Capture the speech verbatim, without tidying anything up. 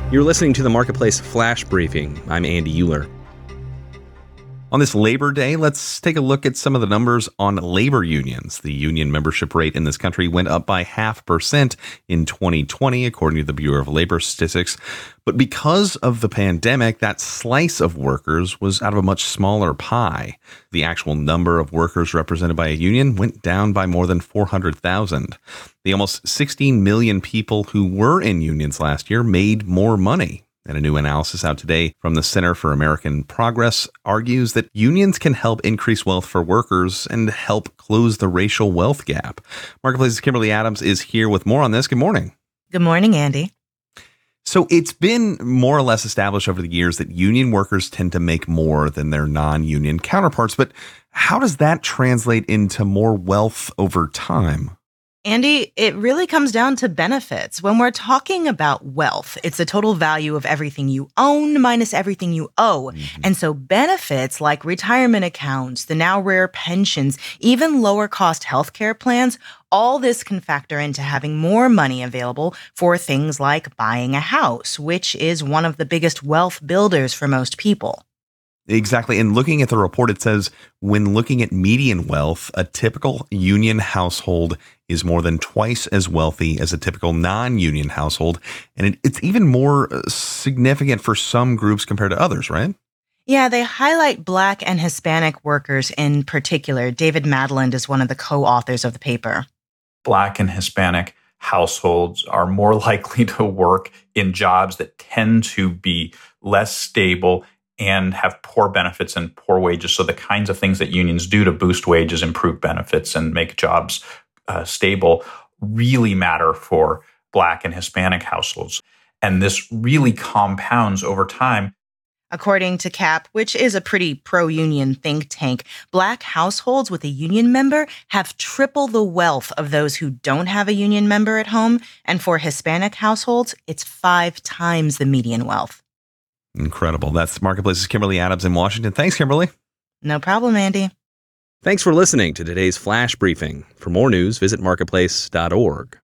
You're listening to the Marketplace Flash Briefing. I'm Andy Euler. On this Labor Day, let's take a look at some of the numbers on labor unions. The union membership rate in this country went up by half percent in twenty twenty, according to the Bureau of Labor Statistics. But because of the pandemic, that slice of workers was out of a much smaller pie. The actual number of workers represented by a union went down by more than four hundred thousand. The almost sixteen million people who were in unions last year made more money. And a new analysis out today from the Center for American Progress argues that unions can help increase wealth for workers and help close the racial wealth gap. Marketplace's Kimberly Adams is here with more on this. Good morning. Good morning, Andy. So it's been more or less established over the years that union workers tend to make more than their non-union counterparts. But how does that translate into more wealth over time? Andy, it really comes down to benefits. When we're talking about wealth, it's the total value of everything you own minus everything you owe. Mm-hmm. And so benefits like retirement accounts, the now rare pensions, even lower cost healthcare plans, all this can factor into having more money available for things like buying a house, which is one of the biggest wealth builders for most people. Exactly. And looking at the report, it says when looking at median wealth, a typical union household is more than twice as wealthy as a typical non-union household. And it, it's even more significant for some groups compared to others, right? Yeah, they highlight Black and Hispanic workers in particular. David Madeline is one of the co-authors of the paper. Black and Hispanic households are more likely to work in jobs that tend to be less stable and have poor benefits and poor wages. So the kinds of things that unions do to boost wages, improve benefits, and make jobs uh, stable really matter for Black and Hispanic households. And this really compounds over time. According to C A P, which is a pretty pro-union think tank, Black households with a union member have triple the wealth of those who don't have a union member at home. And for Hispanic households, it's five times the median wealth. Incredible. That's Marketplace's Kimberly Adams in Washington. Thanks, Kimberly. No problem, Andy. Thanks for listening to today's Flash Briefing. For more news, visit marketplace dot org.